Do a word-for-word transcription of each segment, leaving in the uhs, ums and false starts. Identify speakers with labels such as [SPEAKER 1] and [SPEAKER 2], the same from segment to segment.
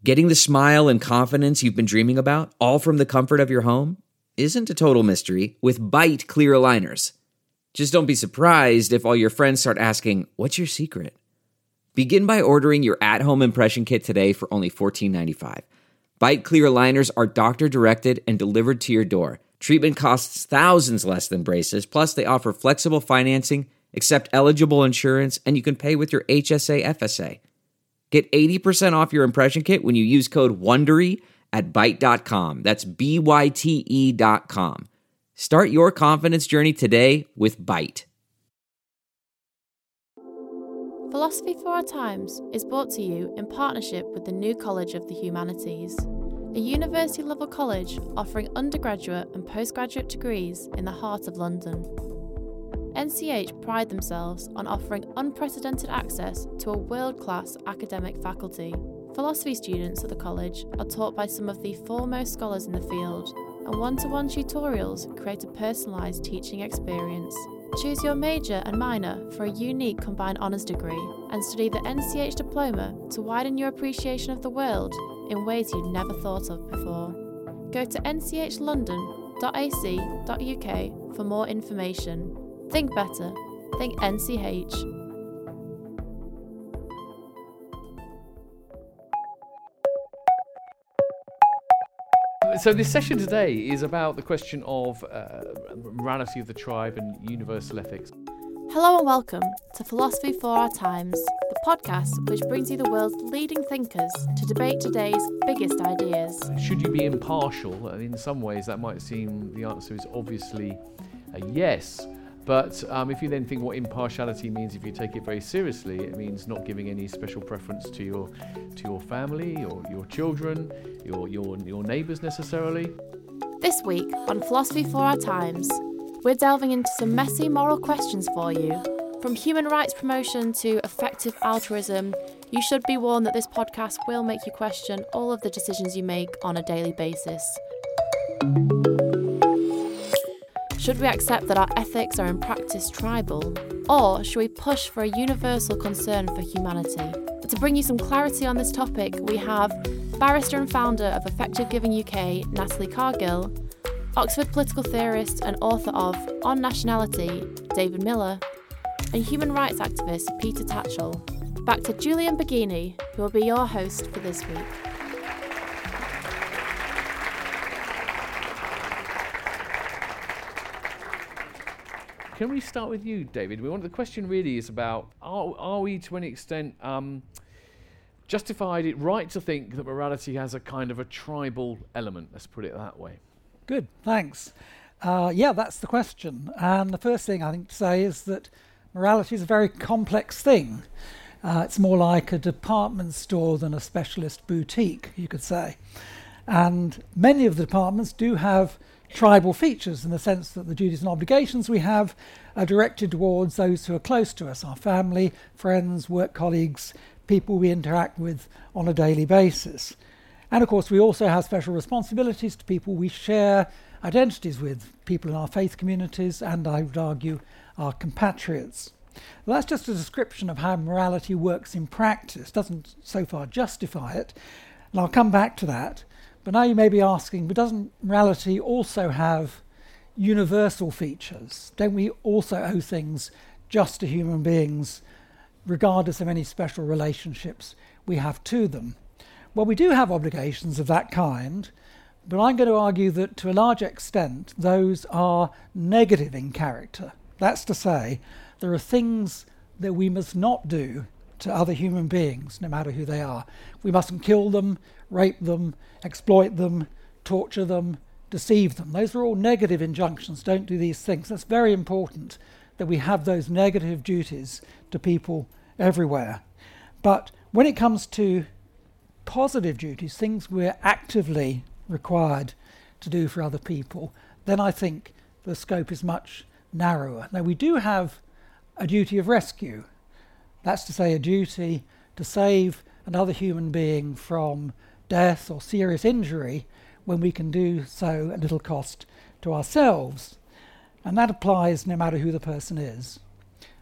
[SPEAKER 1] Getting the smile and confidence you've been dreaming about, all from the comfort of your home, isn't a total mystery with Byte clear aligners. Just don't be surprised if all your friends start asking, "What's your secret?" Begin by ordering your at-home impression kit today for only fourteen ninety-five. Byte clear aligners are doctor-directed and delivered to your door. Treatment costs thousands less than braces, plus they offer flexible financing, accept eligible insurance, and you can pay with your H S A F S A. Get eighty percent off your impression kit when you use code WONDERY at byte dot com. That's B Y T E dot com. Start your confidence journey today with Byte.
[SPEAKER 2] Philosophy for Our Times is brought to you in partnership with the New College of the Humanities, a university-level college offering undergraduate and postgraduate degrees in the heart of London. N C H pride themselves on offering unprecedented access to a world-class academic faculty. Philosophy students at the college are taught by some of the foremost scholars in the field, and one-to-one tutorials create a personalised teaching experience. Choose your major and minor for a unique combined honours degree and study the N C H diploma to widen your appreciation of the world in ways you'd never thought of before. Go to n c h london dot a c dot u k for more information. Think better. Think N C H.
[SPEAKER 3] So this session today is about the question of uh, morality of the tribe and universal ethics.
[SPEAKER 2] Hello and welcome to Philosophy for Our Times, the podcast which brings you the world's leading thinkers to debate today's biggest ideas.
[SPEAKER 3] Should you be impartial? In some ways that might seem the answer is obviously a yes. But um, if you then think what impartiality means, if you take it very seriously, it means not giving any special preference to your to your family or your children, your your your neighbours necessarily.
[SPEAKER 2] This week on Philosophy for Our Times, we're delving into some messy moral questions for you. From human rights promotion to effective altruism, you should be warned that this podcast will make you question all of the decisions you make on a daily basis. Should we accept that our ethics are in practice tribal? Or should we push for a universal concern for humanity? To bring you some clarity on this topic, we have barrister and founder of Effective Giving U K, Natalie Cargill, Oxford political theorist and author of On Nationality, David Miller, and human rights activist Peter Tatchell. Back to Julian Baggini, who will be your host for this week.
[SPEAKER 3] Can we start with you, David? We want the question really is about are, are we to any extent um, justified it right to think that morality has a kind of a tribal element? Let's put it that way.
[SPEAKER 4] Good, thanks. Uh, yeah, that's the question. And the first thing I think to say is that morality is a very complex thing. Uh, it's more like a department store than a specialist boutique, you could say. And many of the departments do have tribal features in the sense that the duties and obligations we have are directed towards those who are close to us, our family, friends, work colleagues, people we interact with on a daily basis. And of course we also have special responsibilities to people we share identities with, people in our faith communities and, I would argue, our compatriots. Well, that's just a description of how morality works in practice. It doesn't so far justify it, and I'll come back to that. But now you may be asking, but doesn't morality also have universal features? Don't we also owe things just to human beings, regardless of any special relationships we have to them? Well, we do have obligations of that kind, but I'm going to argue that to a large extent those are negative in character. That's to say, there are things that we must not do to other human beings, no matter who they are. We mustn't kill them, rape them, exploit them, torture them, deceive them. Those are all negative injunctions. Don't do these things. That's very important that we have those negative duties to people everywhere. But when it comes to positive duties, things we're actively required to do for other people, then I think the scope is much narrower. Now, we do have a duty of rescue. That's to say, a duty to save another human being from death or serious injury when we can do so at little cost to ourselves. And that applies no matter who the person is.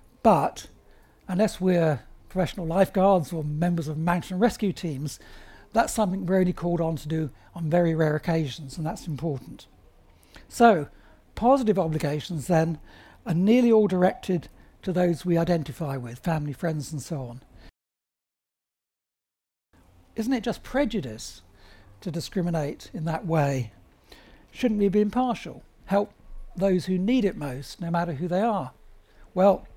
[SPEAKER 4] But unless we're professional lifeguards or members of mountain rescue teams, that's something we're only called on to do on very rare occasions, and that's important. So, positive obligations then are nearly all directed to those we identify with, family, friends, and so on. Isn't it just prejudice to discriminate in that way? Shouldn't we be impartial? Help those who need it most, no matter who they are? Well,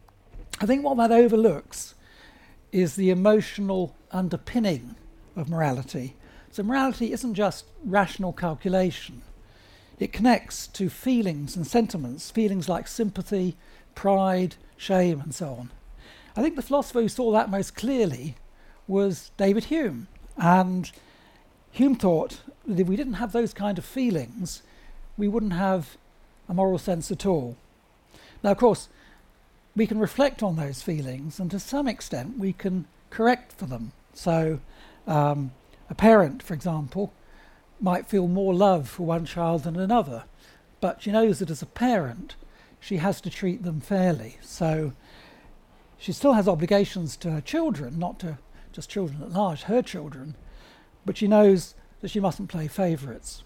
[SPEAKER 4] I think what that overlooks is the emotional underpinning of morality. So morality isn't just rational calculation. It connects to feelings and sentiments, feelings like sympathy, pride, shame, and so on. I think the philosopher who saw that most clearly was David Hume. And Hume thought that if we didn't have those kind of feelings, we wouldn't have a moral sense at all. Now, of course, we can reflect on those feelings, and to some extent we can correct for them. So um, a parent, for example, might feel more love for one child than another, but she knows that as a parent she has to treat them fairly. So she still has obligations to her children, not to just children at large, her children, but she knows that she mustn't play favourites.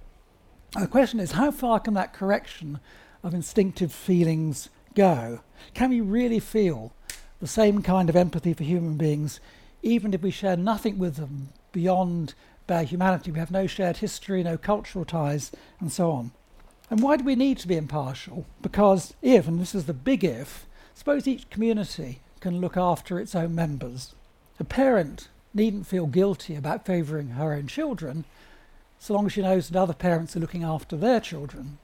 [SPEAKER 4] The question is, how far can that correction of instinctive feelings go? Can we really feel the same kind of empathy for human beings, even if we share nothing with them beyond bare humanity? We have no shared history, no cultural ties, and so on. And why do we need to be impartial? Because if, and this is the big if, suppose each community can look after its own members. A parent needn't feel guilty about favouring her own children, so long as she knows that other parents are looking after their children.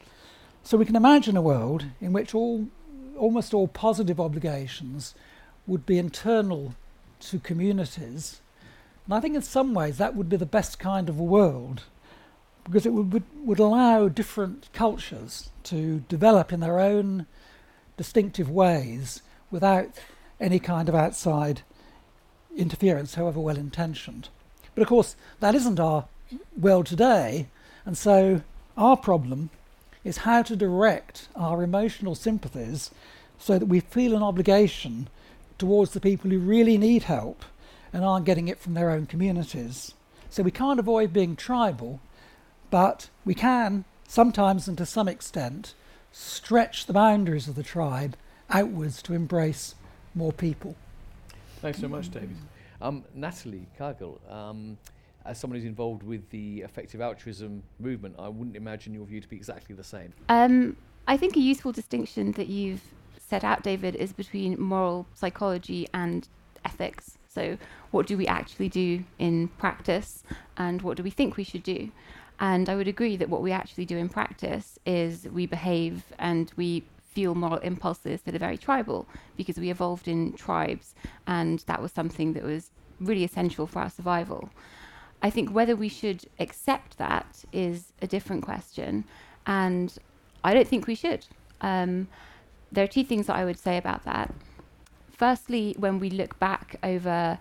[SPEAKER 4] So we can imagine a world in which all, almost all positive obligations would be internal to communities. And I think in some ways that would be the best kind of a world, because it would, would, would allow different cultures to develop in their own distinctive ways without any kind of outside interference, however well intentioned. But of course that isn't our world today, and so our problem is how to direct our emotional sympathies so that we feel an obligation towards the people who really need help and aren't getting it from their own communities. So we can't avoid being tribal, but we can sometimes and to some extent stretch the boundaries of the tribe outwards to embrace more people.
[SPEAKER 3] Thanks so much, David. Um, Natalie Cargill, um, as someone who's involved with the effective altruism movement, I wouldn't imagine your view to be exactly the same.
[SPEAKER 5] Um, I think a useful distinction that you've set out, David, is between moral psychology and ethics. So what do we actually do in practice and what do we think we should do? And I would agree that what we actually do in practice is we behave and we feel moral impulses that are very tribal, because we evolved in tribes and that was something that was really essential for our survival. I think whether we should accept that is a different question, and I don't think we should. Um, there are two things that I would say about that. Firstly, when we look back over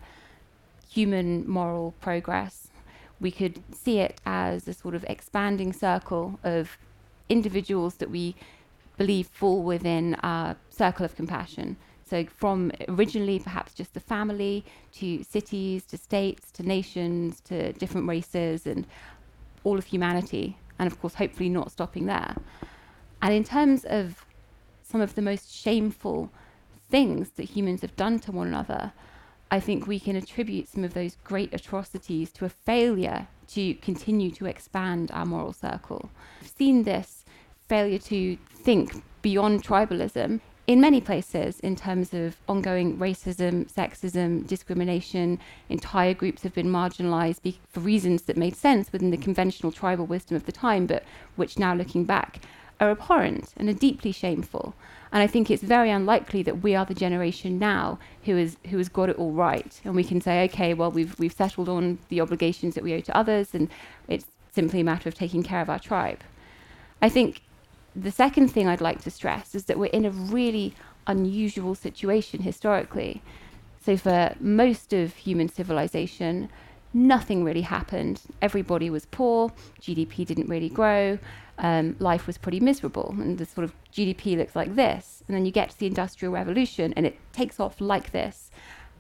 [SPEAKER 5] human moral progress, we could see it as a sort of expanding circle of individuals that we believe fall within our circle of compassion. So from originally perhaps just the family, to cities, to states, to nations, to different races, and all of humanity, and of course hopefully not stopping there. And in terms of some of the most shameful things that humans have done to one another, I think we can attribute some of those great atrocities to a failure to continue to expand our moral circle. We've seen this failure to think beyond tribalism in many places in terms of ongoing racism, sexism, discrimination. Entire groups have been marginalized be- for reasons that made sense within the conventional tribal wisdom of the time, but which now looking back are abhorrent and are deeply shameful. And I think it's very unlikely that we are the generation now who is who has got it all right, and we can say, okay, well, we've we've settled on the obligations that we owe to others, and it's simply a matter of taking care of our tribe. I think the second thing I'd like to stress is that we're in a really unusual situation historically. So for most of human civilization, nothing really happened. Everybody was poor, G D P didn't really grow, um, life was pretty miserable, and the sort of G D P looks like this. And then you get to the Industrial Revolution and it takes off like this.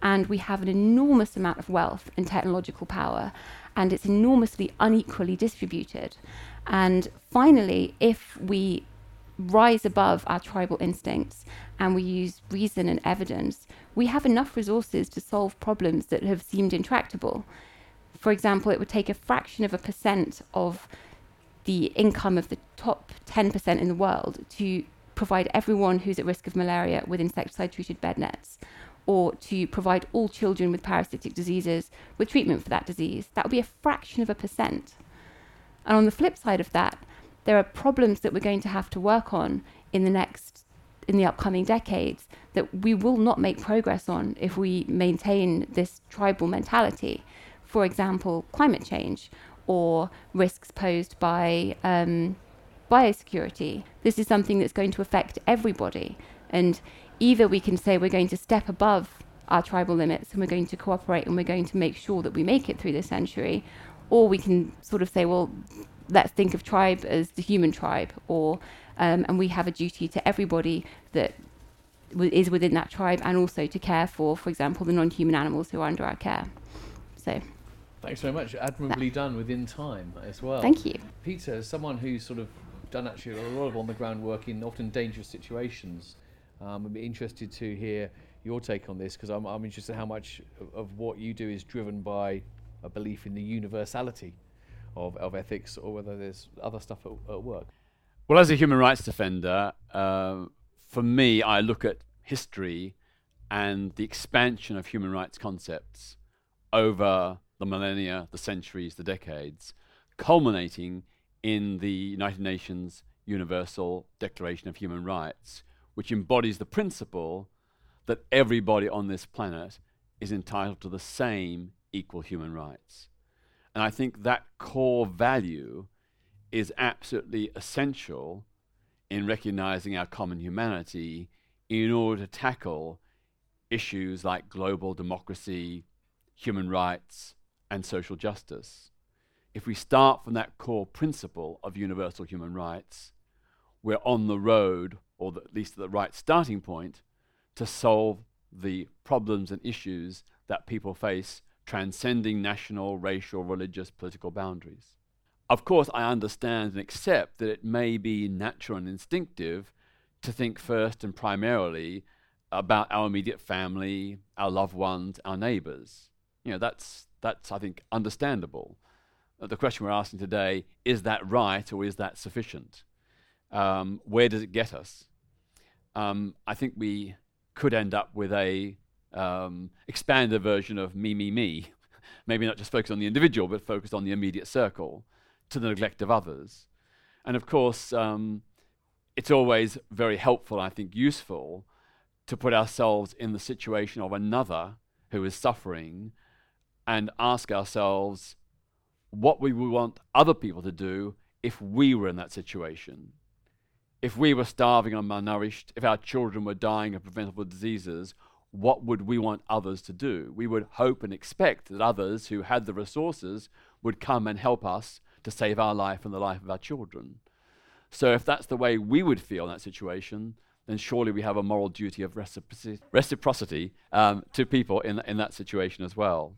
[SPEAKER 5] and we have an enormous amount of wealth and technological power, and it's enormously unequally distributed. And finally, if we rise above our tribal instincts and we use reason and evidence, we have enough resources to solve problems that have seemed intractable. For example, it would take a fraction of a percent of the income of the top ten percent in the world to provide everyone who's at risk of malaria with insecticide-treated bed nets, or to provide all children with parasitic diseases with treatment for that disease. That would be a fraction of a percent. And on the flip side of that, there are problems that we're going to have to work on in the next, in the upcoming decades that we will not make progress on if we maintain this tribal mentality. For example, climate change, or risks posed by um, biosecurity. This is something that's going to affect everybody. And either we can say we're going to step above our tribal limits and we're going to cooperate and we're going to make sure that we make it through this century, or we can sort of say, well, let's think of tribe as the human tribe, or um, and we have a duty to everybody that w- is within that tribe, and also to care for, for example, the non-human animals who are under our care. So,
[SPEAKER 3] thanks very much. Admirably
[SPEAKER 5] that.
[SPEAKER 3] done within time as well.
[SPEAKER 5] Thank you.
[SPEAKER 3] Peter, as someone who's sort of done actually a lot of on-the-ground work in often dangerous situations, um, I'd be interested to hear your take on this, because I'm, I'm interested in how much of, of what you do is driven by a belief in the universality of, of ethics, or whether there's other stuff at, at work.
[SPEAKER 6] Well, as a human rights defender, uh, for me, I look at history and the expansion of human rights concepts over the millennia, the centuries, the decades, culminating in the United Nations Universal Declaration of Human Rights, which embodies the principle that everybody on this planet is entitled to the same equal human rights. And I think that core value is absolutely essential in recognizing our common humanity in order to tackle issues like global democracy, human rights, and social justice. If we start from that core principle of universal human rights, we're on the road, or the, at least at the right starting point, to solve the problems and issues that people face, transcending national, racial, religious, political boundaries. Of course, I understand and accept that it may be natural and instinctive to think first and primarily about our immediate family, our loved ones, our neighbors. You know, that's, that's I think, understandable. Uh, the question we're asking today, is that right or is that sufficient? Um, where does it get us? Um, I think we could end up with a um, expanded version of me, me, me. Maybe not just focused on the individual, but focused on the immediate circle, to the neglect of others. And of course, um, it's always very helpful, I think useful, to put ourselves in the situation of another who is suffering and ask ourselves what we would want other people to do if we were in that situation. If we were starving and malnourished, if our children were dying of preventable diseases, what would we want others to do? We would hope and expect that others who had the resources would come and help us to save our life and the life of our children. So if that's the way we would feel in that situation, then surely we have a moral duty of reciprocity, reciprocity um, to people in, in that situation as well.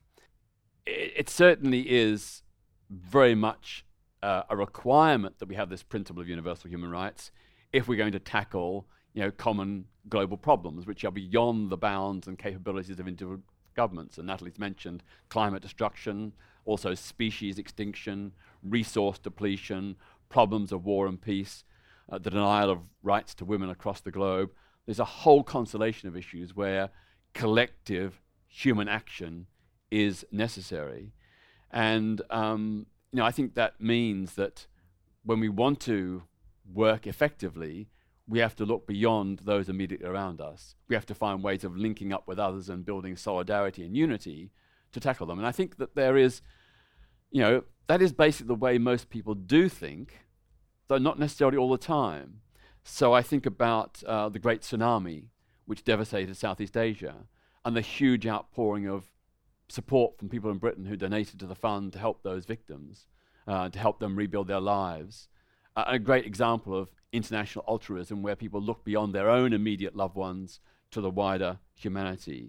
[SPEAKER 6] It, it certainly is very much uh, a requirement that we have this principle of universal human rights if we're going to tackle, you know, common global problems which are beyond the bounds and capabilities of individual governments. And Natalie's mentioned climate destruction, also species extinction, resource depletion, problems of war and peace, uh, the denial of rights to women across the globe. There's a whole constellation of issues where collective human action is necessary. And um, you know, I think that means that when we want to work effectively, we have to look beyond those immediately around us. We have to find ways of linking up with others and building solidarity and unity to tackle them. And I think that there is, you know, that is basically the way most people do think, though not necessarily all the time. So I think about uh, the great tsunami, which devastated Southeast Asia, and the huge outpouring of support from people in Britain who donated to the fund to help those victims, uh, to help them rebuild their lives. Uh, a great example of international altruism where people look beyond their own immediate loved ones to the wider humanity.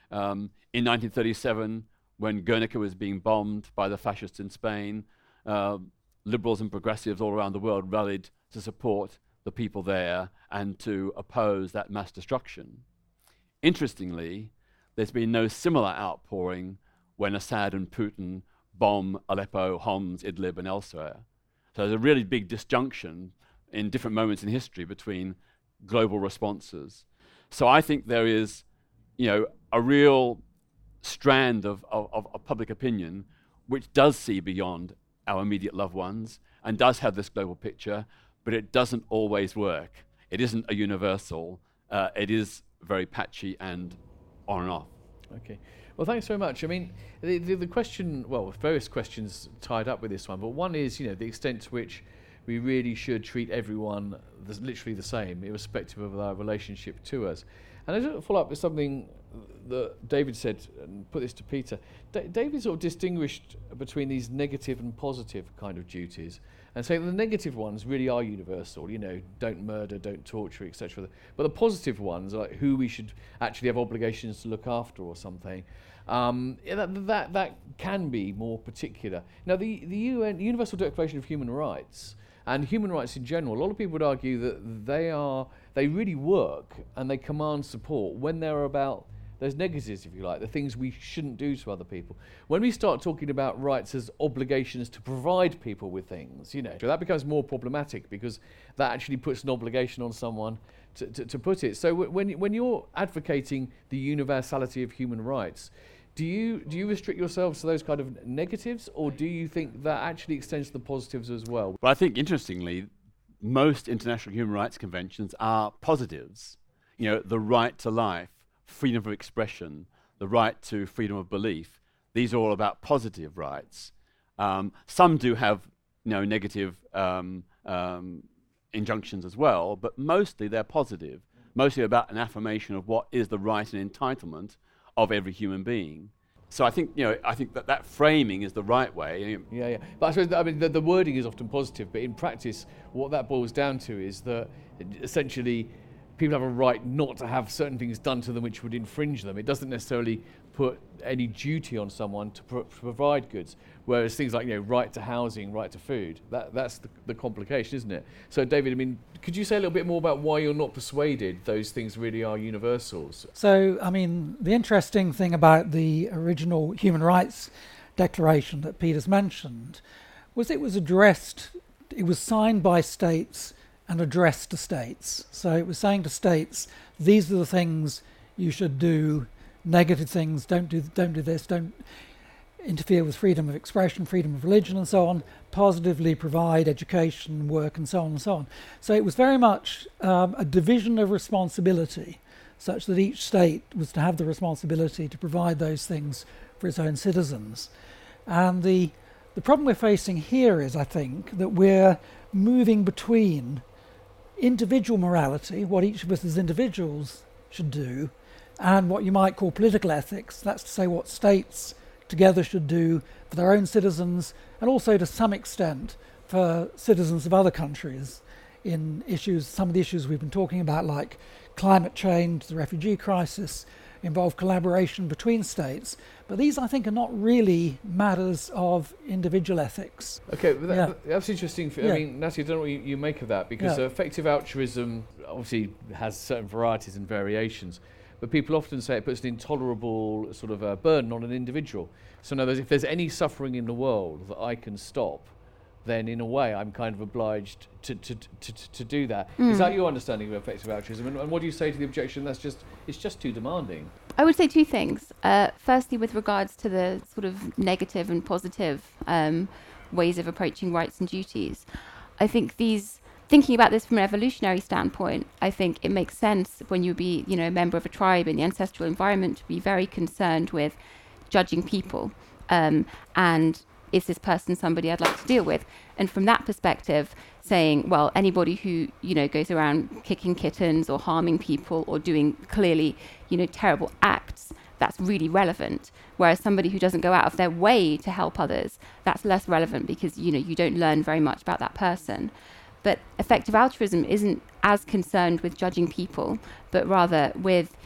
[SPEAKER 6] Um, in nineteen thirty-seven, when Guernica was being bombed by the fascists in Spain, uh, liberals and progressives all around the world rallied to support the people there and to oppose that mass destruction. Interestingly, there's been no similar outpouring when Assad and Putin bomb Aleppo, Homs, Idlib, and elsewhere. So there's a really big disjunction in different moments in history between global responses. So I think there is, you know, a real strand of, of, of public opinion which does see beyond our immediate loved ones and does have this global picture, but it doesn't always work. It isn't a universal. Uh, it is very patchy and on and off.
[SPEAKER 3] Okay. Well, thanks very much. I mean, the, the, the question, well, various questions tied up with this one, but one is, you know, the extent to which we really should treat everyone the, literally the same, irrespective of their relationship to us. And I just want to follow up with something that David said, and put this to Peter. D- David sort of distinguished between these negative and positive kind of duties, and saying the negative ones really are universal, you know, don't murder, don't torture, et cetera. But the positive ones, like who we should actually have obligations to look after or something, um, yeah, that, that that can be more particular. Now, the, the U N, the Universal Declaration of Human Rights, and human rights in general, a lot of people would argue that they are, they really work and they command support when they're about those negatives, if you like, the things we shouldn't do to other people. When we start talking about rights as obligations to provide people with things, you know, that becomes more problematic because that actually puts an obligation on someone to, to, to put it. So w- when when you're advocating the universality of human rights, do you do you restrict yourselves to those kind of negatives, or do you think that actually extends to the positives as well?
[SPEAKER 6] Well, I think interestingly, most international human rights conventions are positives. You know, the right to life, freedom of expression, the right to freedom of belief. These are all about positive rights. Um, some do have, you know, negative um, um, injunctions as well, but mostly they're positive. Mostly about an affirmation of what is the right and entitlement of every human being. So I think, you know, I think that that framing is the right way.
[SPEAKER 3] Yeah, yeah. But I suppose, I mean, the, the wording is often positive, but in practice, what that boils down to is that essentially people have a right not to have certain things done to them which would infringe them. It doesn't necessarily put any duty on someone to pro- provide goods, whereas things like, you know, right to housing, right to food, that that's the, the complication, isn't it? So, David, I mean, could you say a little bit more about why you're not persuaded those things really are universals?
[SPEAKER 4] So, I mean, the interesting thing about the original Human Rights Declaration that Peter's mentioned was it was addressed, it was signed by states and addressed to states. So it was saying to states, these are the things you should do, negative things, don't do don't do this, don't interfere with freedom of expression, freedom of religion and so on, positively provide education, work and so on and so on. So it was very much um, a division of responsibility, such that each state was to have the responsibility to provide those things for its own citizens. And the the problem we're facing here is, I think, that we're moving between individual morality, what each of us as individuals should do, and what you might call political ethics. That's to say what states together should do for their own citizens, and also to some extent for citizens of other countries in issues, some of the issues we've been talking about, like climate change, the refugee crisis, involve collaboration between states. But these, I think, are not really matters of individual ethics.
[SPEAKER 3] Okay, well that,
[SPEAKER 4] Yeah.
[SPEAKER 3] that's interesting. For,
[SPEAKER 4] Yeah.
[SPEAKER 3] I mean, Natty, I don't know what you, you make of that, because
[SPEAKER 4] Yeah.
[SPEAKER 3] uh, effective altruism obviously has certain varieties and variations, but people often say it puts an intolerable sort of uh, burden on an individual. So in other words, if there's any suffering in the world that I can stop, then in a way I'm kind of obliged to to, to, to, to do that.
[SPEAKER 5] Mm.
[SPEAKER 3] Is that your understanding of effective altruism? And, and what do you say to the objection that's just it's just too demanding?
[SPEAKER 5] I would say two things. Uh, firstly, with regards to the sort of negative and positive um, ways of approaching rights and duties, I think these, thinking about this from an evolutionary standpoint, I think it makes sense when you be, you know, a member of a tribe in the ancestral environment to be very concerned with judging people um, and is this person somebody I'd like to deal with? And from that perspective, saying, well, anybody who, you know, goes around kicking kittens or harming people or doing clearly, you know, terrible acts, that's really relevant. Whereas somebody who doesn't go out of their way to help others, that's less relevant because, you know, you don't learn very much about that person. But effective altruism isn't as concerned with judging people, but rather with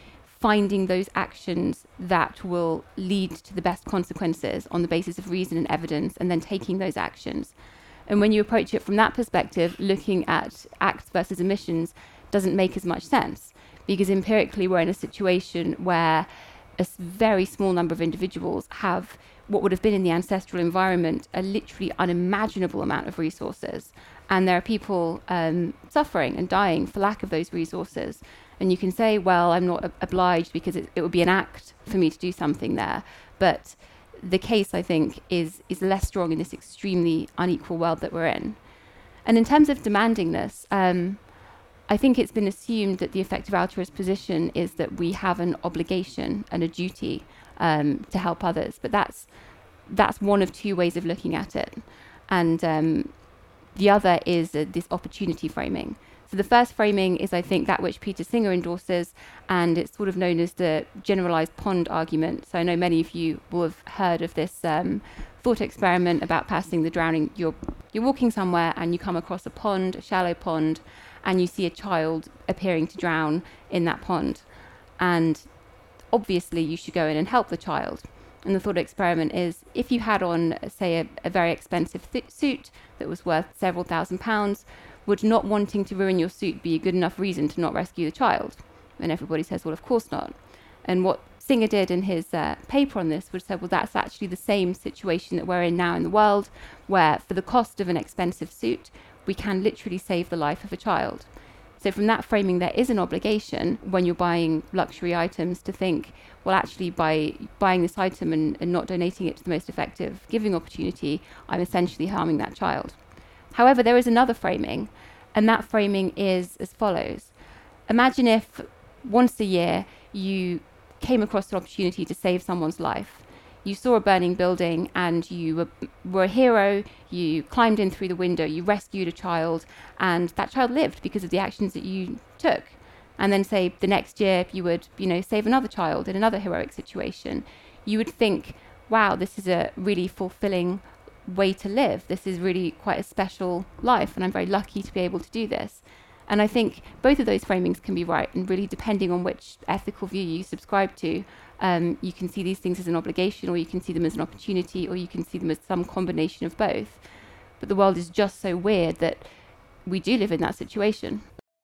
[SPEAKER 5] finding those actions that will lead to the best consequences on the basis of reason and evidence, and then taking those actions. And when you approach it from that perspective, looking at acts versus omissions doesn't make as much sense, because empirically we're in a situation where a very small number of individuals have what would have been in the ancestral environment a literally unimaginable amount of resources. And there are people um, suffering and dying for lack of those resources. And you can say, well, I'm not obliged because it, it would be an act for me to do something there. But the case, I think, is is less strong in this extremely unequal world that we're in. And in terms of demanding this, um, I think it's been assumed that the effective altruist position is that we have an obligation and a duty um, to help others. But that's that's one of two ways of looking at it. And um, the other is uh, this opportunity framing. So the first framing is, I think, that which Peter Singer endorses, and it's sort of known as the generalized pond argument. So I know many of you will have heard of this um, thought experiment about passing the drowning. You're, you're walking somewhere and you come across a pond, a shallow pond, and you see a child appearing to drown in that pond. And obviously you should go in and help the child. And the thought experiment is, if you had on, say, a, a very expensive th- suit that was worth several thousand pounds, would not wanting to ruin your suit be a good enough reason to not rescue the child? And everybody says, well, of course not. And what Singer did in his uh, paper on this was say, well, that's actually the same situation that we're in now in the world, where for the cost of an expensive suit, we can literally save the life of a child. So from that framing, there is an obligation when you're buying luxury items to think, well, actually, by buying this item and, and not donating it to the most effective giving opportunity, I'm essentially harming that child. However, there is another framing, and that framing is as follows. Imagine if once a year you came across an opportunity to save someone's life. You saw a burning building and you were, were a hero, you climbed in through the window, you rescued a child, and that child lived because of the actions that you took. And then say the next year you would, you know, save another child in another heroic situation. You would think, wow, this is a really fulfilling way to live. This is really quite a special life, and I'm very lucky to be able to do this. And I think both of those framings can be right, and really depending on which ethical view you subscribe to, um, you can see these things as an obligation, or you can see them as an opportunity, or you can see them as some combination of both. But the world is just so weird that we do live in that situation.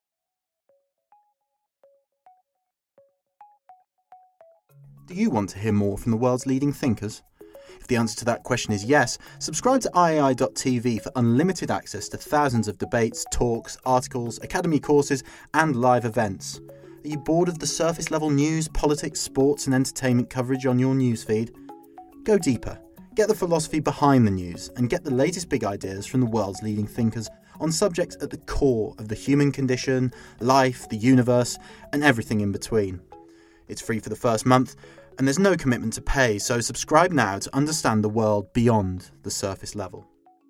[SPEAKER 7] Do you want to hear more from the world's leading thinkers? If the answer to that question is yes, subscribe to I A I dot T V for unlimited access to thousands of debates, talks, articles, academy courses, and live events. Are you bored of the surface level news, politics, sports, and entertainment coverage on your newsfeed? Go deeper. Get the philosophy behind the news and get the latest big ideas from the world's leading thinkers on subjects at the core of the human condition, life, the universe, and everything in between. It's free for the first month, and there's no commitment to pay, so subscribe now to understand the world beyond the surface level.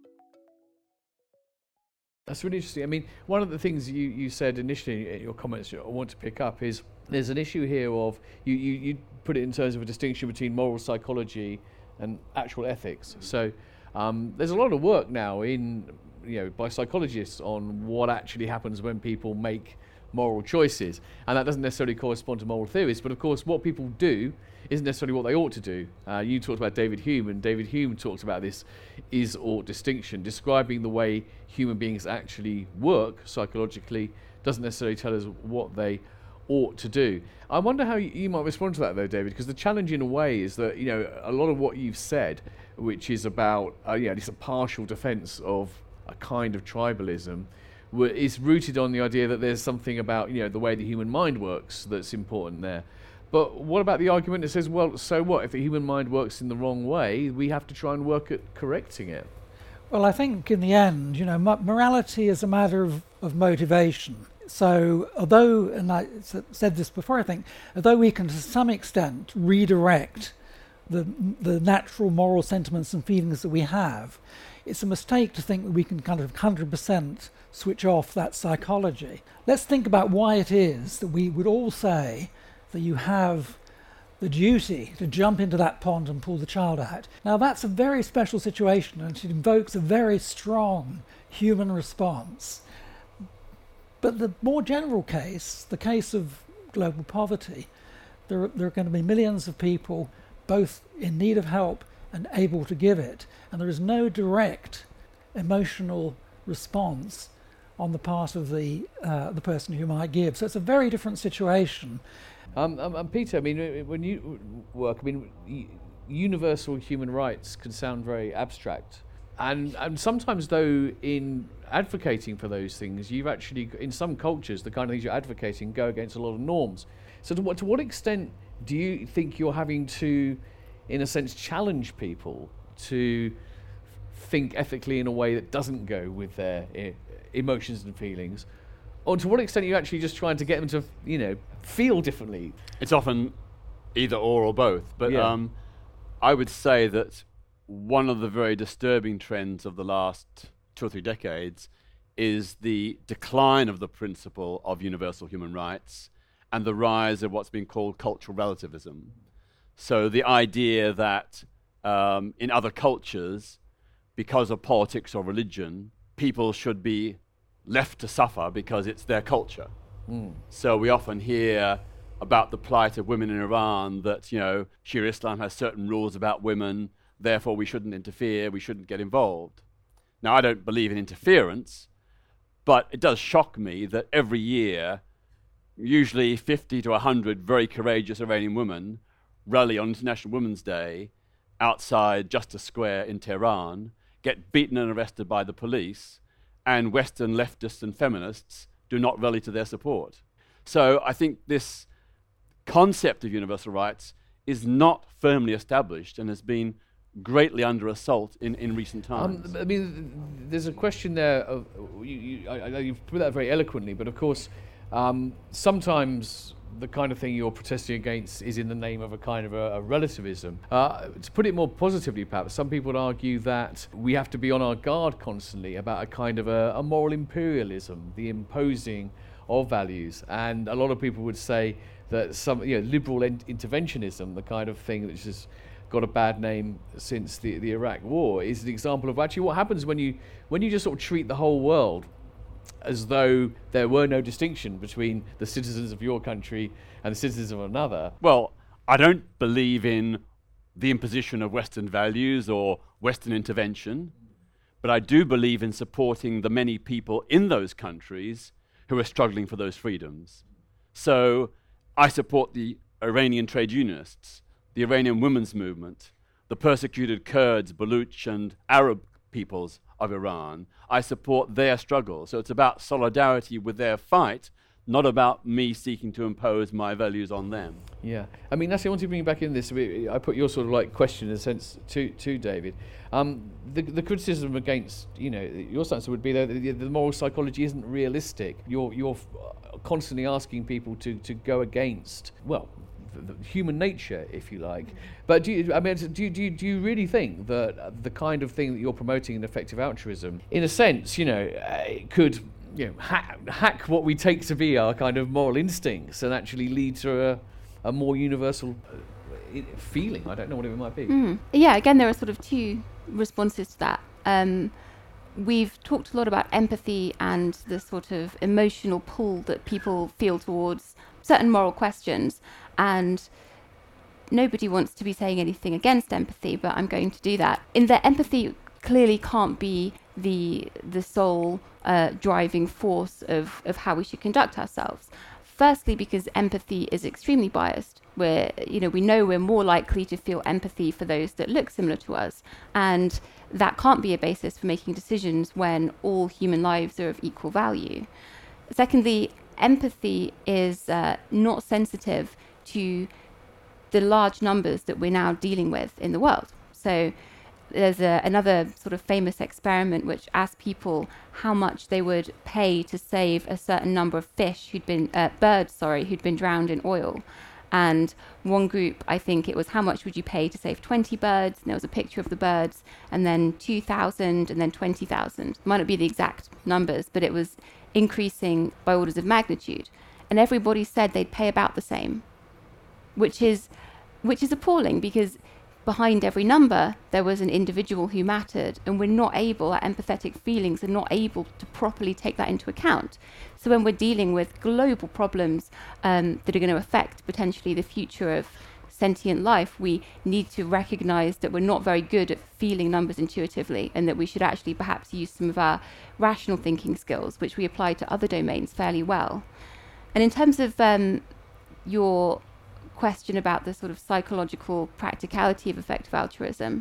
[SPEAKER 3] That's really interesting. I mean, one of the things you, you said initially in your comments I want to pick up is there's an issue here of, you, you, you put it in terms of a distinction between moral psychology and actual ethics. So um, there's a lot of work now in, you know, by psychologists on what actually happens when people make moral choices, and that doesn't necessarily correspond to moral theories, but of course what people do isn't necessarily what they ought to do. Uh, you talked about David Hume, and David Hume talks about this is-ought distinction, describing the way human beings actually work psychologically doesn't necessarily tell us what they ought to do. I wonder how you, you might respond to that though, David, because the challenge in a way is that, you know, a lot of what you've said, which is about, uh, you know, this a partial defence of a kind of tribalism, is rooted on the idea that there's something about, you know, the way the human mind works that's important there. But what about the argument that says, well, so what? If the human mind works in the wrong way, we have to try and work at correcting it.
[SPEAKER 4] Well, I think in the end, you know, morality is a matter of, of motivation. So although, and I said this before, I think, although we can to some extent redirect the the natural moral sentiments and feelings that we have, it's a mistake to think that we can kind of one hundred percent switch off that psychology. Let's think about why it is that we would all say that you have the duty to jump into that pond and pull the child out. Now that's a very special situation, and it invokes a very strong human response. But the more general case, the case of global poverty, there are, there are going to be millions of people both in need of help and able to give it, and there is no direct emotional response on the part of the uh, the person who might give. So it's a very different situation.
[SPEAKER 3] Um, um, um, Peter, I mean, when you work, I mean, universal human rights can sound very abstract. And and sometimes, though, in advocating for those things, you've actually, in some cultures, the kind of things you're advocating go against a lot of norms. So to what, to what extent do you think you're having to, in a sense, challenge people to think ethically in a way that doesn't go with their e- emotions and feelings? Or to what extent are you actually just trying to get them to, you know, feel differently?
[SPEAKER 6] It's often either or or both. But
[SPEAKER 3] Yeah.
[SPEAKER 6] um, I would say that one of the very disturbing trends of the last two or three decades is the decline of the principle of universal human rights and the rise of what's been called cultural relativism. So the idea that um, in other cultures, because of politics or religion, people should be left to suffer because it's their culture.
[SPEAKER 3] Mm.
[SPEAKER 6] So we often hear about the plight of women in Iran, that, you know, Sharia Islam has certain rules about women, therefore we shouldn't interfere, we shouldn't get involved. Now, I don't believe in interference, but it does shock me that every year, usually fifty to one hundred very courageous Iranian women rally on International Women's Day outside Justice Square in Tehran, get beaten and arrested by the police, and Western leftists and feminists do not rally to their support. So I think this concept of universal rights is not firmly established and has been greatly under assault in, in recent times.
[SPEAKER 3] Um, I mean, there's a question there of, you, you, I, I, you've put that very eloquently, but of course, um, sometimes the kind of thing you're protesting against is in the name of a kind of a, a relativism. Uh, to put it more positively, perhaps, some people would argue that we have to be on our guard constantly about a kind of a, a moral imperialism, the imposing of values. And a lot of people would say that some, you know, liberal in- interventionism, the kind of thing that's just got a bad name since the, the Iraq War, is an example of actually what happens when you when you just sort of treat the whole world as though there were no distinction between the citizens of your country and the citizens of another.
[SPEAKER 6] Well, I don't believe in the imposition of Western values or Western intervention, but I do believe in supporting the many people in those countries who are struggling for those freedoms. So I support the Iranian trade unionists, the Iranian women's movement, the persecuted Kurds, Baluch and Arab peoples of Iran. I support their struggle. So it's about solidarity with their fight, not about me seeking to impose my values on them.
[SPEAKER 3] Yeah, I mean, that's I want to bring back in this. I put your sort of like question in a sense to to David. Um, the the criticism against, you know, your stance would be that the, the moral psychology isn't realistic. You're you're constantly asking people to to go against, well, the, the human nature, if you like. But do you, I mean, do you, do you, do you really think that the kind of thing that you're promoting in effective altruism, in a sense, you know, uh, could, you know, hack, hack what we take to be our kind of moral instincts and actually lead to a, a more universal uh, feeling? I don't know what it might be.
[SPEAKER 5] Mm. Yeah, again, there are sort of two responses to that. Um, we've talked a lot about empathy and the sort of emotional pull that people feel towards certain moral questions, and nobody wants to be saying anything against empathy, but I'm going to do that. In that empathy clearly can't be the the sole uh, driving force of, of how we should conduct ourselves. Firstly, because empathy is extremely biased. We're, you know, we know we're more likely to feel empathy for those that look similar to us, and that can't be a basis for making decisions when all human lives are of equal value. Secondly, empathy is uh, not sensitive to the large numbers that we're now dealing with in the world. So there's a, another sort of famous experiment which asked people how much they would pay to save a certain number of fish who'd been, uh, birds, sorry, who'd been drowned in oil. And one group, I think it was, how much would you pay to save twenty birds? And there was a picture of the birds, and then two thousand, and then twenty thousand. Might not be the exact numbers, but it was increasing by orders of magnitude. And everybody said they'd pay about the same, which is, which is appalling, because behind every number there was an individual who mattered, and we're not able, our empathetic feelings are not able to properly take that into account. So when we're dealing with global problems um, that are going to affect potentially the future of sentient life, we need to recognize that we're not very good at feeling numbers intuitively, and that we should actually perhaps use some of our rational thinking skills, which we apply to other domains fairly well. And in terms of um, your question about the sort of psychological practicality of effective altruism,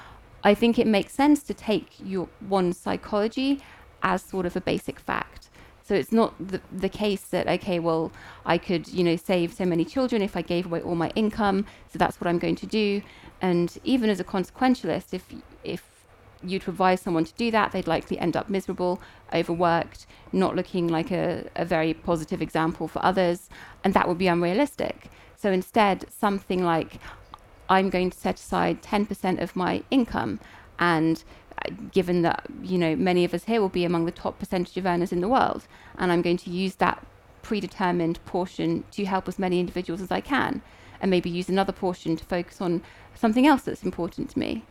[SPEAKER 5] I think it makes sense to take your one's psychology as sort of a basic fact. So it's not the, the case that, okay, well, I could, you know, save so many children if I gave away all my income, so that's what I'm going to do. And even as a consequentialist, if if you'd advise someone to do that, they'd likely end up miserable, overworked, not looking like a, a very positive example for others, and that would be unrealistic. So instead, something like, I'm going to set aside ten percent of my income, and given that, you know, many of us here will be among the top percentage of earners in the world, and I'm going to use that predetermined portion to help as many individuals as I can, and maybe use another portion to focus on something else that's important to me.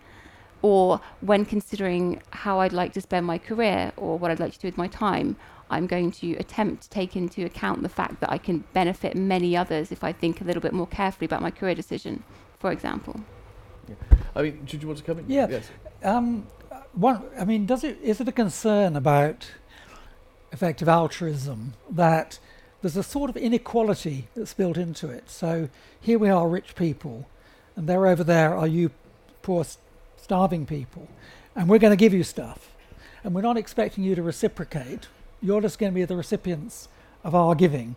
[SPEAKER 5] Or when considering how I'd like to spend my career or what I'd like to do with my time, I'm going to attempt to take into account the fact that I can benefit many others if I think a little bit more carefully about my career decision, for example.
[SPEAKER 3] Yeah. I mean, did you want to come in?
[SPEAKER 4] Yeah.
[SPEAKER 3] Yes.
[SPEAKER 4] Um, one, I mean, does it is it a concern about effective altruism that there's a sort of inequality that's built into it? So here we are, rich people, and there over there are you poor, starving people, and we're going to give you stuff, and we're not expecting you to reciprocate. You're just going to be the recipients of our giving.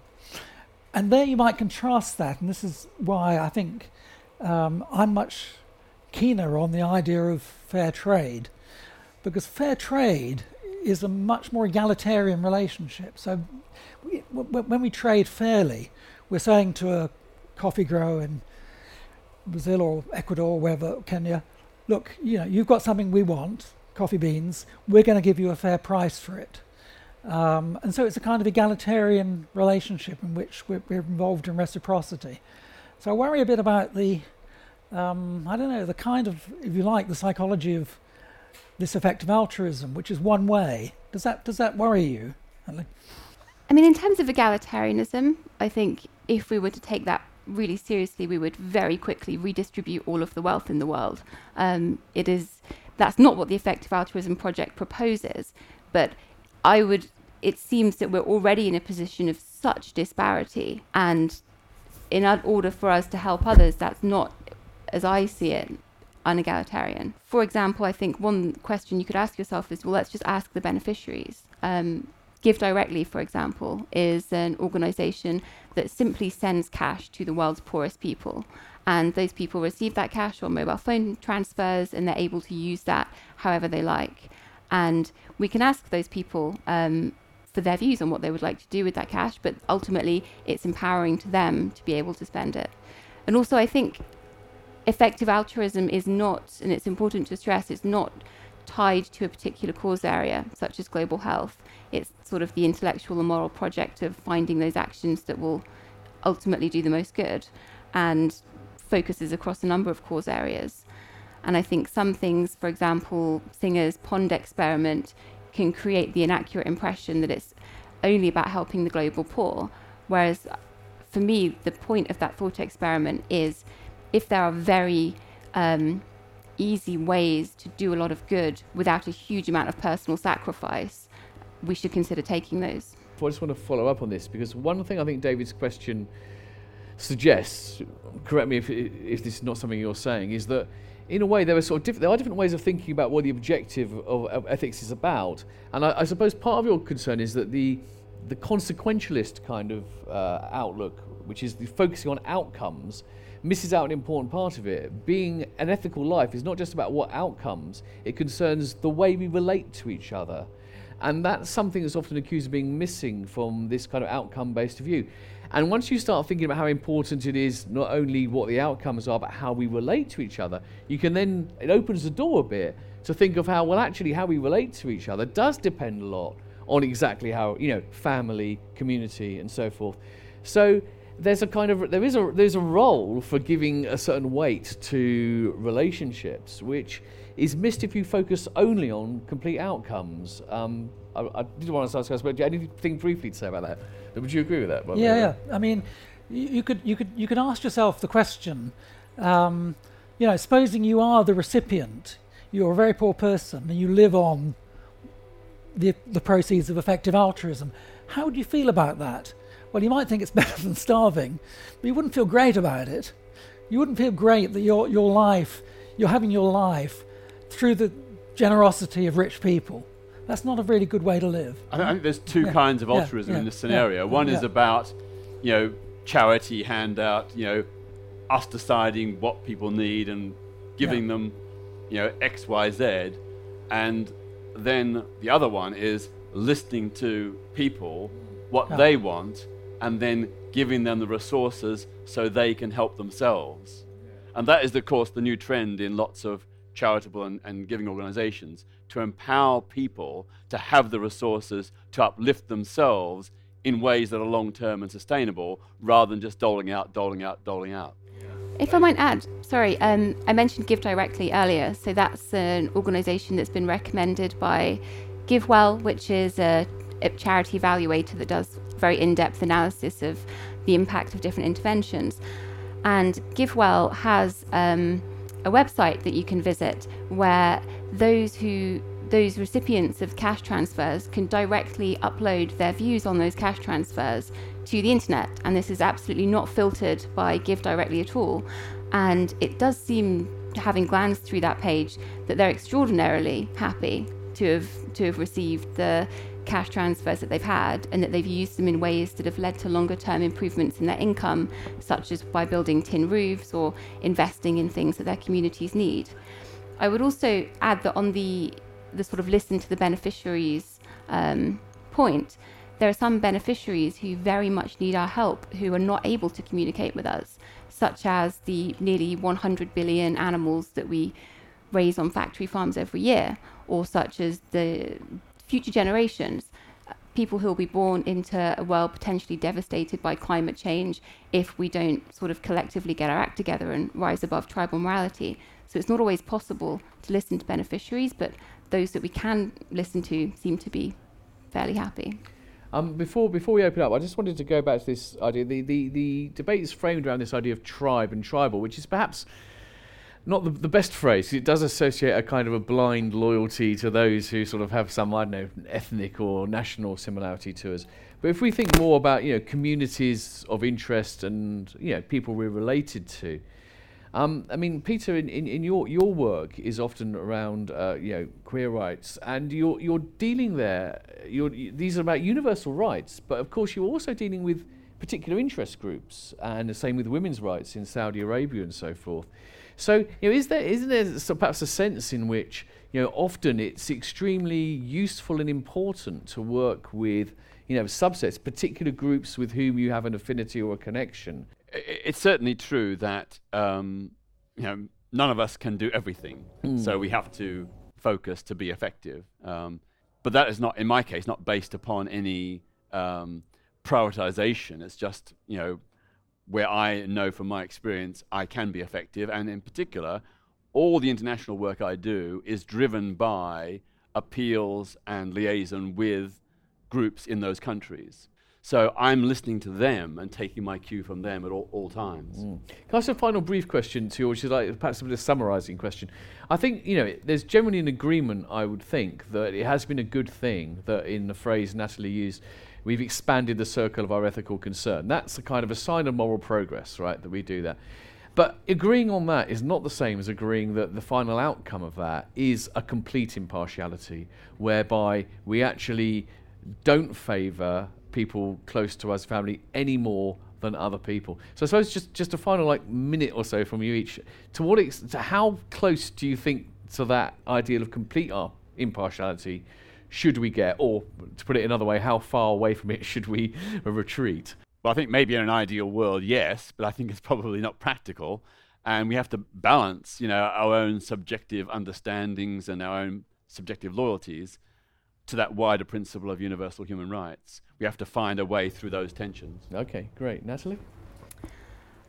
[SPEAKER 4] And there you might contrast that, and this is why I think um, I'm much keener on the idea of fair trade, because fair trade is a much more egalitarian relationship. So we, w- when we trade fairly, we're saying to a coffee grower in Brazil or Ecuador or wherever, Kenya, look, you know, you've got something we want, coffee beans, we're going to give you a fair price for it. Um, and so it's a kind of egalitarian relationship in which we're, we're involved in reciprocity. So I worry a bit about the, um, I don't know, the kind of, if you like, the psychology of this effective altruism, which is one way. Does that does that worry you, Ellie?
[SPEAKER 5] I mean, in terms of egalitarianism, I think if we were to take that really seriously, we would very quickly redistribute all of the wealth in the world. Um, it is, that's not what the Effective Altruism Project proposes, but I would, it seems that we're already in a position of such disparity, and in order for us to help others, that's not, as I see it, unegalitarian. For example, I think one question you could ask yourself is, well, let's just ask the beneficiaries. Um, Give Directly, for example, is an organization that simply sends cash to the world's poorest people. And those people receive that cash on mobile phone transfers, and they're able to use that however they like. And we can ask those people um, for their views on what they would like to do with that cash, but ultimately it's empowering to them to be able to spend it. And also, I think effective altruism is not, and it's important to stress, it's not tied to a particular cause area, such as global health. It's sort of the intellectual and moral project of finding those actions that will ultimately do the most good, and focuses across a number of cause areas. And I think some things, for example, Singer's pond experiment can create the inaccurate impression that it's only about helping the global poor, whereas for me, the point of that thought experiment is, if there are very um, easy ways to do a lot of good without a huge amount of personal sacrifice, we should consider taking those.
[SPEAKER 3] I just want to follow up on this, because one thing I think David's question suggests, correct me if if this is not something you're saying, is that in a way there are sort of diff- there are different ways of thinking about what the objective of, of ethics is about. And I, I suppose part of your concern is that the the consequentialist kind of uh, outlook, which is the focusing on outcomes, misses out an important part of it. Being an ethical life is not just about what outcomes, it concerns the way we relate to each other. And that's something that's often accused of being missing from this kind of outcome-based view. And once you start thinking about how important it is not only what the outcomes are, but how we relate to each other, you can then, it opens the door a bit to think of how, well, actually how we relate to each other does depend a lot on exactly how, you know, family, community, and so forth. So there's a kind of there is a there's a role for giving a certain weight to relationships, which is missed if you focus only on complete outcomes. Um, I, I did want to ask you, but do you have anything briefly to say about that? Would you agree with that?
[SPEAKER 4] Yeah, yeah. I mean, you, you could you could you could ask yourself the question. Um, you know, supposing you are the recipient, you're a very poor person, and you live on the the proceeds of effective altruism. How would you feel about that? Well, you might think it's better than starving, but you wouldn't feel great about it. You wouldn't feel great that your your life, you're having your life through the generosity of rich people. That's not a really good way to live.
[SPEAKER 6] I, th- I think there's two
[SPEAKER 4] yeah.
[SPEAKER 6] kinds of
[SPEAKER 4] yeah.
[SPEAKER 6] altruism
[SPEAKER 4] yeah.
[SPEAKER 6] in this scenario.
[SPEAKER 4] Yeah.
[SPEAKER 6] One
[SPEAKER 4] yeah.
[SPEAKER 6] is about, you know, charity handout, you know, us deciding what people need and giving
[SPEAKER 4] yeah.
[SPEAKER 6] them, you know, X, Y, Z. And then the other one is listening to people, what
[SPEAKER 4] yeah.
[SPEAKER 6] they want, and then giving them the resources so they can help themselves. Yeah. And that is, of course, the new trend in lots of charitable and, and giving organizations, to empower people to have the resources to uplift themselves in ways that are long-term and sustainable, rather than just doling out, doling out, doling out.
[SPEAKER 5] If I might add, sorry, um, I mentioned Give Directly earlier. So that's an organisation that's been recommended by GiveWell, which is a, a charity evaluator that does very in-depth analysis of the impact of different interventions. And GiveWell has um, a website that you can visit where those who those recipients of cash transfers can directly upload their views on those cash transfers to the internet, and this is absolutely not filtered by Give Directly at all. And it does seem, having glanced through that page, that they're extraordinarily happy to have to have received the cash transfers that they've had, and that they've used them in ways that have led to longer term improvements in their income, such as by building tin roofs or investing in things that their communities need. I would also add that on the the sort of listen to the beneficiaries um, point, there are some beneficiaries who very much need our help, who are not able to communicate with us, such as the nearly one hundred billion animals that we raise on factory farms every year, or such as the future generations, people who will be born into a world potentially devastated by climate change if we don't sort of collectively get our act together and rise above tribal morality. So it's not always possible to listen to beneficiaries, but those that we can listen to seem to be fairly happy.
[SPEAKER 3] Um, before before we open up, I just wanted to go back to this idea. The, the, the debate is framed around this idea of tribe and tribal, which is perhaps not the, the best phrase. It does associate a kind of a blind loyalty to those who sort of have some, I don't know, ethnic or national similarity to us. But if we think more about, you know, communities of interest and, you know, people we're related to, Um, I mean, Peter, in, in, in your, your work is often around, uh, you know, queer rights, and you're you're dealing there. You're, you, these are about universal rights, but of course you're also dealing with particular interest groups, and the same with women's rights in Saudi Arabia and so forth. So, you know, is there isn't there so perhaps a sense in which, you know, often it's extremely useful and important to work with, you know, subsets, particular groups with whom you have an affinity or a connection?
[SPEAKER 6] It's certainly true that um, you know, none of us can do everything, mm. so we have to focus to be effective. Um, but that is not, in my case, not based upon any um, prioritization. It's just, you know, where I know from my experience I can be effective, and in particular, all the international work I do is driven by appeals and liaison with groups in those countries. So I'm listening to them and taking my cue from them at all, all times.
[SPEAKER 3] Mm. Can I ask a final brief question to you, which is like perhaps a bit of a summarising question? I think, you know, there's generally an agreement, I would think, that it has been a good thing that, in the phrase Natalie used, we've expanded the circle of our ethical concern. That's a kind of a sign of moral progress, right, that we do that. But agreeing on that is not the same as agreeing that the final outcome of that is a complete impartiality, whereby we actually don't favour people close to us, family, any more than other people. So I suppose just, just a final like minute or so from you each. To what ex- to how close do you think to that ideal of complete uh, impartiality should we get, or to put it another way, how far away from it should we retreat?
[SPEAKER 6] Well, I think maybe in an ideal world, yes, but I think it's probably not practical, and we have to balance, you know, our own subjective understandings and our own subjective loyalties to that wider principle of universal human rights. We have to find a way through those tensions.
[SPEAKER 3] Okay, great. Natalie?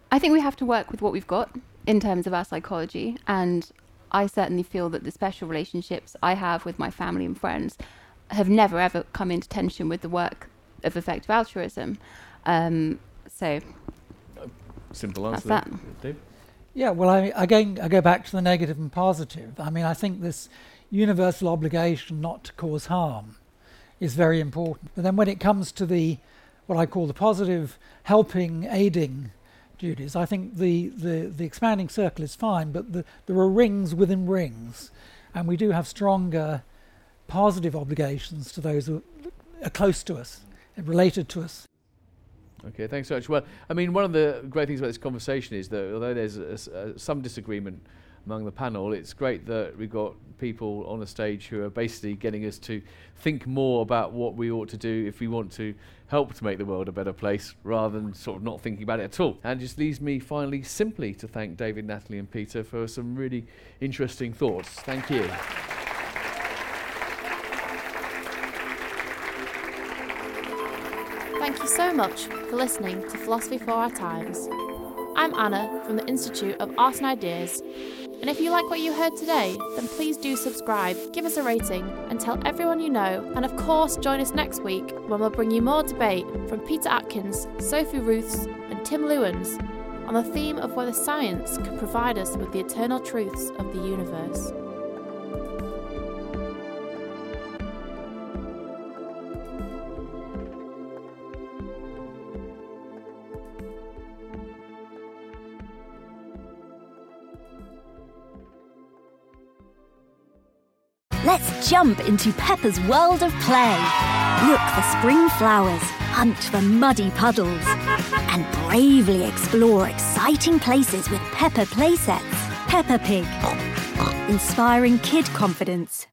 [SPEAKER 5] I think we have to work with what we've got in terms of our psychology, and I certainly feel that the special relationships I have with my family and friends have never ever come into tension with the work of effective altruism. Um, so,
[SPEAKER 3] simple answer.
[SPEAKER 5] That's
[SPEAKER 3] there.
[SPEAKER 5] that.
[SPEAKER 3] Dave?
[SPEAKER 4] Yeah, well, I, again, I go back to the negative and positive. I mean, I think this universal obligation not to cause harm is very important. But then when it comes to the, what I call the positive, helping, aiding duties, I think the, the, the expanding circle is fine, but the, there are rings within rings, and we do have stronger positive obligations to those who are close to us and related to us.
[SPEAKER 3] Okay, thanks so much. Well, I mean, one of the great things about this conversation is that although there's a, a, some disagreement among the panel, it's great that we've got people on the stage who are basically getting us to think more about what we ought to do if we want to help to make the world a better place, rather than sort of not thinking about it at all. And it just leaves me finally simply to thank David, Natalie and Peter for some really interesting thoughts. Thank you.
[SPEAKER 2] Thank you so much for listening to Philosophy for Our Times. I'm Anna from the Institute of Art and Ideas, and if you like what you heard today, then please do subscribe, give us a rating, and tell everyone you know. And of course, join us next week when we'll bring you more debate from Peter Atkins, Sophie Ruths, and Tim Lewins on the theme of whether science can provide us with the eternal truths of the universe.
[SPEAKER 8] Let's jump into Peppa's world of play. Look for spring flowers, hunt for muddy puddles, and bravely explore exciting places with Peppa playsets. Peppa Pig, inspiring kid confidence.